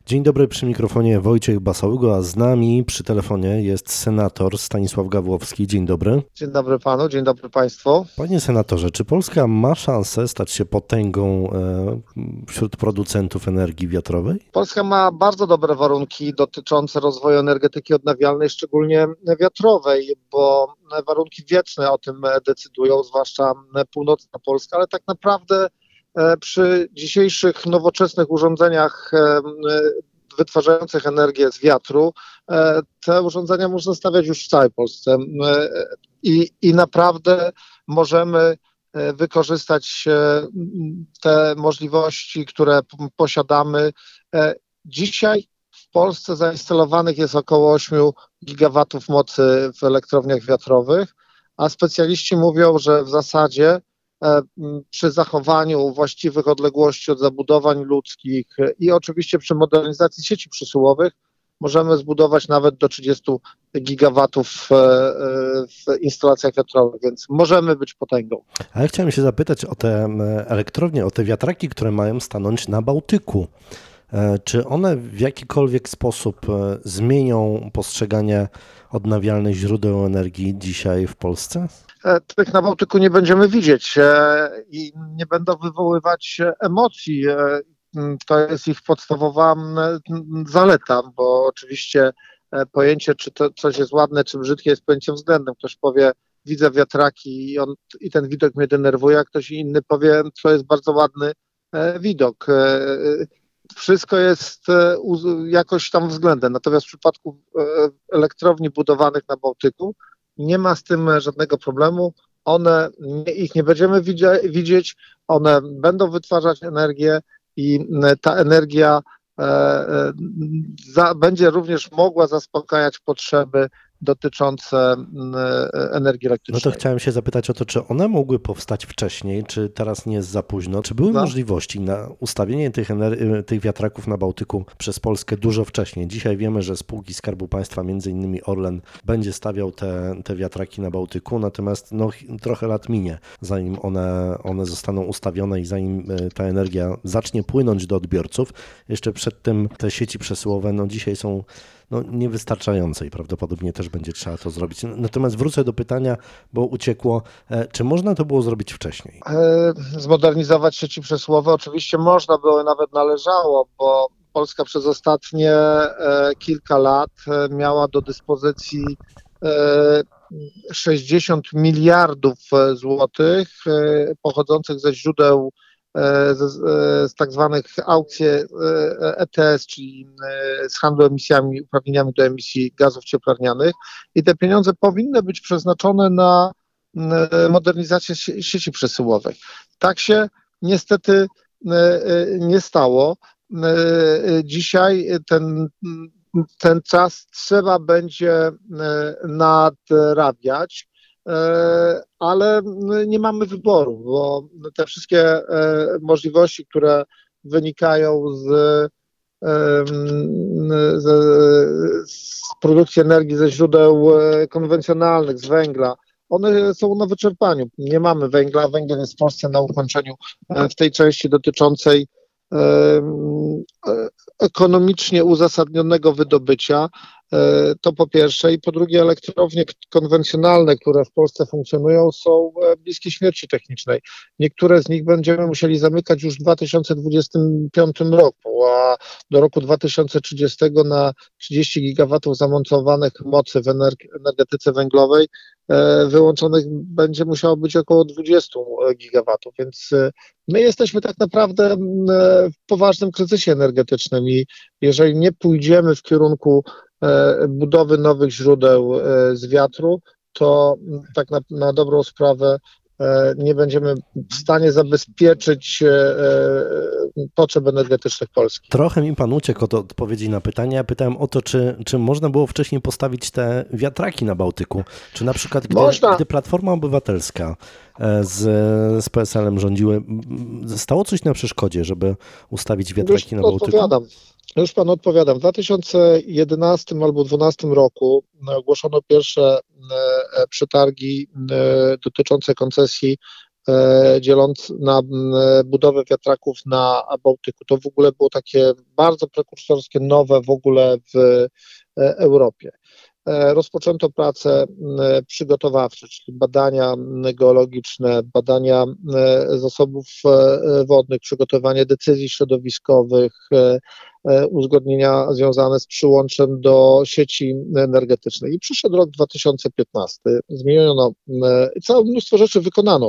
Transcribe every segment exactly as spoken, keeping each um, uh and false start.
Dzień dobry, przy mikrofonie Wojciech Basałygo, a z nami przy telefonie jest senator Stanisław Gawłowski. Dzień dobry. Dzień dobry panu, dzień dobry państwu. Panie senatorze, czy Polska ma szansę stać się potęgą e, wśród producentów energii wiatrowej? Polska ma bardzo dobre warunki dotyczące rozwoju energetyki odnawialnej, szczególnie wiatrowej, bo warunki wieczne o tym decydują, zwłaszcza północna Polska, ale tak naprawdę e, przy dzisiejszych nowoczesnych urządzeniach e, wytwarzających energię z wiatru, e, te urządzenia można stawiać już w całej Polsce e, i, i naprawdę możemy wykorzystać te możliwości, które p- posiadamy. E, Dzisiaj w Polsce zainstalowanych jest około osiem gigawatów mocy w elektrowniach wiatrowych, a specjaliści mówią, że w zasadzie e, m, przy zachowaniu właściwych odległości od zabudowań ludzkich e, i oczywiście przy modernizacji sieci przesyłowych możemy zbudować nawet do trzydziestu gigawatów e, e, w instalacjach wiatrowych, więc możemy być potęgą. A ja chciałem się zapytać o te m, elektrownie, o te wiatraki, które mają stanąć na Bałtyku. E, Czy one w jakikolwiek sposób e, zmienią postrzeganie odnawialnych źródeł energii dzisiaj w Polsce? E, Tych na Bałtyku nie będziemy widzieć e, i nie będą wywoływać e, emocji. E, m, To jest ich podstawowa m, m, zaleta, bo oczywiście e, pojęcie, czy to coś jest ładne, czy brzydkie, jest pojęciem względnym. Ktoś powie, widzę wiatraki i, on, i ten widok mnie denerwuje, a ktoś inny powie, to jest bardzo ładny e, widok. E, e, Wszystko jest e, uz- jakoś tam względem. Natomiast w przypadku e, elektrowni budowanych na Bałtyku nie ma z tym żadnego problemu. One, nie, ich nie będziemy widzia, widzieć, one będą wytwarzać energię i e, ta energia e, e, za, będzie również mogła zaspokajać potrzeby dotyczące e, energii No to elektrycznej. chciałem się zapytać o to, czy one mogły powstać wcześniej, czy teraz nie jest za późno? Czy były Prawda? możliwości na ustawienie tych, ener- tych wiatraków na Bałtyku przez Polskę dużo wcześniej? Dzisiaj wiemy, że spółki Skarbu Państwa, między innymi Orlen, będzie stawiał te, te wiatraki na Bałtyku, natomiast no, ch- trochę lat minie, zanim one, one zostaną ustawione i zanim e, ta energia zacznie płynąć do odbiorców. Jeszcze przed tym te sieci przesyłowe no, dzisiaj są no, niewystarczające i prawdopodobnie też będzie trzeba to zrobić. Natomiast wrócę do pytania, bo uciekło. E, Czy można to było zrobić wcześniej? E, Zmodernizować sieci przesyłowe oczywiście można było, nawet należało, bo Polska przez ostatnie e, kilka lat e, miała do dyspozycji e, sześćdziesiąt miliardów e, złotych e, pochodzących ze źródeł e, z, z tak zwanych aukcji e, E T S, czyli e, z handlu emisjami, uprawnieniami do emisji gazów cieplarnianych i te pieniądze powinny być przeznaczone na e, modernizację sie- sieci przesyłowej. Tak się niestety e, e, nie stało. E, e, Dzisiaj ten ten czas trzeba będzie e, nadrabiać, e, ale nie mamy wyboru, bo te wszystkie e, możliwości, które wynikają z, em, z, z produkcji energii ze źródeł e, konwencjonalnych, z węgla, one są na wyczerpaniu. Nie mamy węgla, węgiel jest w Polsce na ukończeniu e, w tej części dotyczącej em, e, ekonomicznie uzasadnionego wydobycia. E, To po pierwsze. I po drugie, elektrownie k- konwencjonalne, które w Polsce funkcjonują, są e, bliskie śmierci technicznej. Niektóre z nich będziemy musieli zamykać już w dwa tysiące dwudziestym piątym roku, a do roku dwa tysiące trzydziestego na trzydzieści gigawatów zamontowanych mocy w ener- energetyce węglowej e, wyłączonych będzie musiało być około dwadzieścia gigawatów, więc e, my jesteśmy tak naprawdę m, e, w poważnym kryzysie energetycznym i jeżeli nie pójdziemy w kierunku e, budowy nowych źródeł e, z wiatru, to m, tak na, na dobrą sprawę e, nie będziemy w stanie zabezpieczyć e, e, potrzeb energetycznych Polski. Trochę mi pan uciekł od odpowiedzi na pytanie. Ja pytałem o to, czy, czy można było wcześniej postawić te wiatraki na Bałtyku. Czy na przykład, gdy, Można. gdy Platforma Obywatelska e, z, z P S L-em rządziły, m, stało coś na przeszkodzie, żeby ustawić Już wiatraki na panu Bałtyku? odpowiadam. Już panu odpowiadam. W dwa tysiące jedenastym albo dwa tysiące dwunastym roku e, ogłoszono pierwsze e, e, przetargi e, dotyczące koncesji dzieląc na budowę wiatraków na Bałtyku. To w ogóle było takie bardzo prekursorskie, nowe w ogóle w Europie. Rozpoczęto prace przygotowawcze, czyli badania geologiczne, badania zasobów wodnych, przygotowanie decyzji środowiskowych, uzgodnienia związane z przyłączem do sieci energetycznej. I przyszedł rok dwa tysiące piętnasty, zmieniono, całe mnóstwo rzeczy wykonano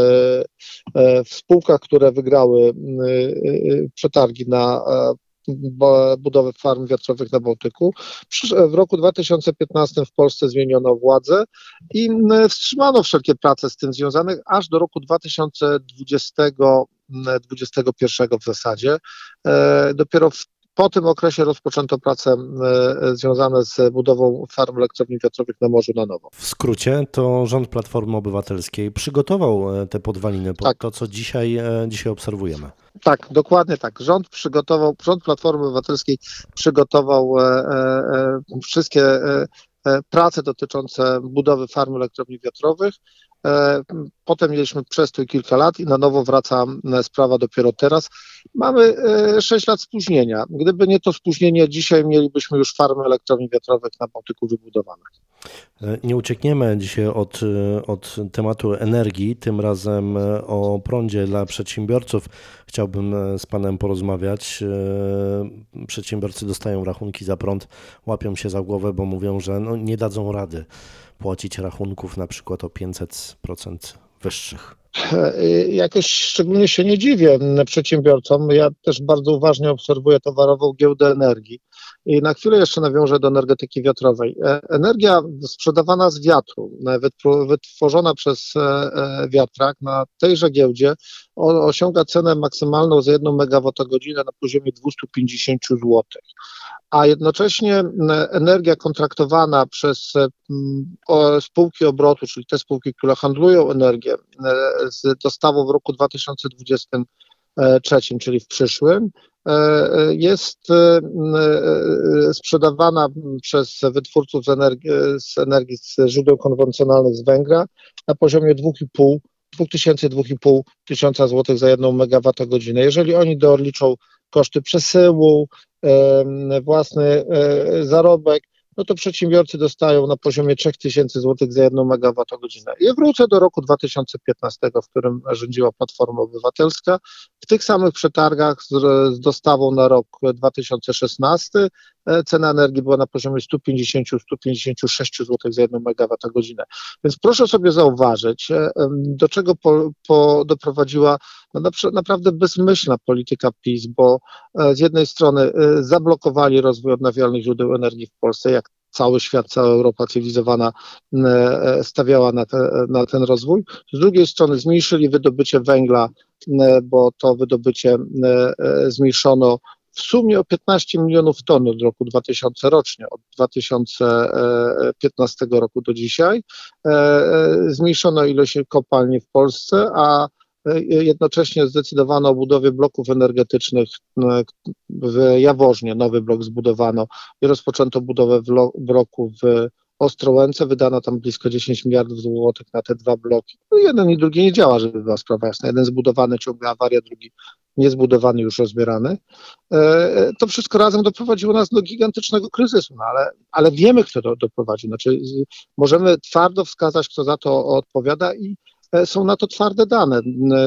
w spółkach, które wygrały przetargi na budowę farm wiatrowych na Bałtyku. W roku dwa tysiące piętnastym w Polsce zmieniono władzę i wstrzymano wszelkie prace z tym związane aż do roku dwa tysiące dwudziestego, dwudziestego pierwszego w zasadzie. Dopiero w Po tym okresie rozpoczęto prace e, związane z budową farm elektrowni wiatrowych na morzu na nowo. W skrócie to rząd Platformy Obywatelskiej przygotował e, te podwaliny pod Tak. to, co dzisiaj, e, dzisiaj obserwujemy. Tak, dokładnie tak. Rząd przygotował, rząd Platformy Obywatelskiej przygotował e, e, wszystkie e, e, prace dotyczące budowy farm elektrowni wiatrowych. E, Potem mieliśmy przestój kilka lat i na nowo wraca e, sprawa dopiero teraz. Mamy e, sześć lat spóźnienia. Gdyby nie to spóźnienie, dzisiaj mielibyśmy już farmy elektrowni wiatrowych na Bałtyku wybudowane. Nie uciekniemy dzisiaj od, od tematu energii, tym razem o prądzie dla przedsiębiorców. Chciałbym z Panem porozmawiać. Przedsiębiorcy dostają rachunki za prąd, łapią się za głowę, bo mówią, że no nie dadzą rady płacić rachunków na przykład o pięćset procent wyższych. Jakoś szczególnie się nie dziwię przedsiębiorcom. Ja też bardzo uważnie obserwuję towarową giełdę energii. I na chwilę jeszcze nawiążę do energetyki wiatrowej. Energia sprzedawana z wiatru, wytworzona przez wiatrak na tejże giełdzie osiąga cenę maksymalną za jedną megawattogodzinę na poziomie dwieście pięćdziesiąt złotych. A jednocześnie energia kontraktowana przez spółki obrotu, czyli te spółki, które handlują energię z dostawą w roku dwa tysiące dwudziestym trzecim, czyli w przyszłym, jest sprzedawana przez wytwórców z energii, z energii z źródeł konwencjonalnych z węgla na poziomie dwa i pół tysiąca, dwa i pół tysiąca złotych za jedną megawattogodzinę. Jeżeli oni doliczą koszty przesyłu, własny zarobek, no to przedsiębiorcy dostają na poziomie trzy tysiące złotych za jedną megawattogodzinę. I wrócę do roku dwa tysiące piętnastego, w którym rządziła Platforma Obywatelska. W tych samych przetargach z, z dostawą na rok dwa tysiące szesnasty cena energii była na poziomie sto pięćdziesiąt do stu pięćdziesięciu sześciu złotych za jedną megawattogodzinę. Więc proszę sobie zauważyć, do czego po, po doprowadziła no, naprawdę bezmyślna polityka PiS, bo z jednej strony zablokowali rozwój odnawialnych źródeł energii w Polsce, jak cały świat, cała Europa cywilizowana stawiała na, te, na ten rozwój. Z drugiej strony zmniejszyli wydobycie węgla, bo to wydobycie zmniejszono w sumie o piętnaście milionów ton od roku dwa tysiąca rocznie, od dwa tysiące piętnastego roku do dzisiaj. Zmniejszono ilość kopalni w Polsce, a jednocześnie zdecydowano o budowie bloków energetycznych w Jaworznie, nowy blok zbudowano i rozpoczęto budowę bloku w Ostrołęce, wydano tam blisko dziesięć miliardów złotych na te dwa bloki. No jeden i drugi nie działa, żeby była sprawa jasna. Jeden zbudowany, ciągle awaria, drugi niezbudowany, już rozbierany. To wszystko razem doprowadziło nas do gigantycznego kryzysu, no ale, ale wiemy, kto to doprowadził. Znaczy, możemy twardo wskazać, kto za to odpowiada i są na to twarde dane,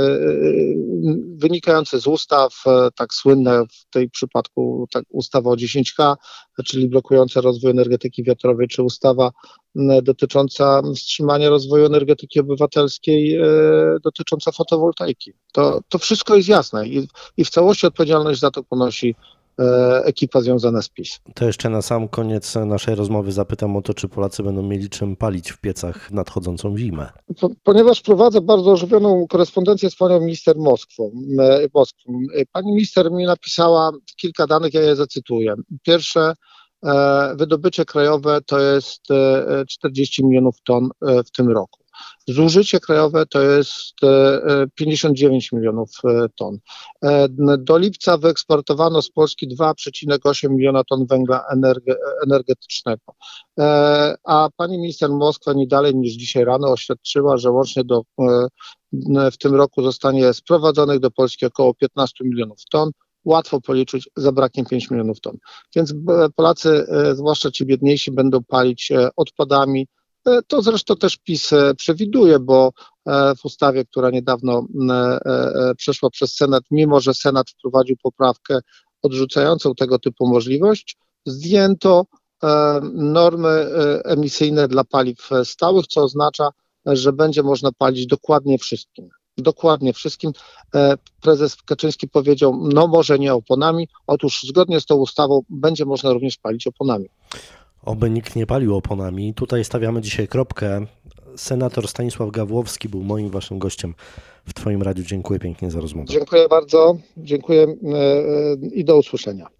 wynikające z ustaw, tak słynne w tej przypadku tak, ustawa o dziesięć K, czyli blokująca rozwój energetyki wiatrowej, czy ustawa dotycząca wstrzymania rozwoju energetyki obywatelskiej, dotycząca fotowoltaiki. To, to wszystko jest jasne i, i w całości odpowiedzialność za to ponosi ekipa związana z PiS. To jeszcze na sam koniec naszej rozmowy zapytam o to, czy Polacy będą mieli czym palić w piecach w nadchodzącą zimę. Po, ponieważ prowadzę bardzo ożywioną korespondencję z panią minister Moskwą, Moskwą. Pani minister mi napisała kilka danych, ja je zacytuję. Pierwsze, wydobycie krajowe to jest czterdzieści milionów ton w tym roku. Zużycie krajowe to jest pięćdziesiąt dziewięć milionów ton. Do lipca wyeksportowano z Polski dwa przecinek osiem miliona ton węgla energe, energetycznego. A pani minister Moskwa nie dalej niż dzisiaj rano oświadczyła, że łącznie do, w tym roku zostanie sprowadzonych do Polski około piętnaście milionów ton. Łatwo policzyć, zabraknie pięć milionów ton. Więc Polacy, zwłaszcza ci biedniejsi, będą palić odpadami. To zresztą też PiS przewiduje, bo w ustawie, która niedawno przeszła przez Senat, mimo że Senat wprowadził poprawkę odrzucającą tego typu możliwość, zdjęto normy emisyjne dla paliw stałych, co oznacza, że będzie można palić dokładnie wszystkim. Dokładnie wszystkim. Prezes Kaczyński powiedział, no może nie oponami. Otóż zgodnie z tą ustawą będzie można również palić oponami. Oby nikt nie palił oponami. Tutaj stawiamy dzisiaj kropkę. Senator Stanisław Gawłowski był moim waszym gościem w Twoim radiu. Dziękuję pięknie za rozmowę. Dziękuję bardzo. Dziękuję i do usłyszenia.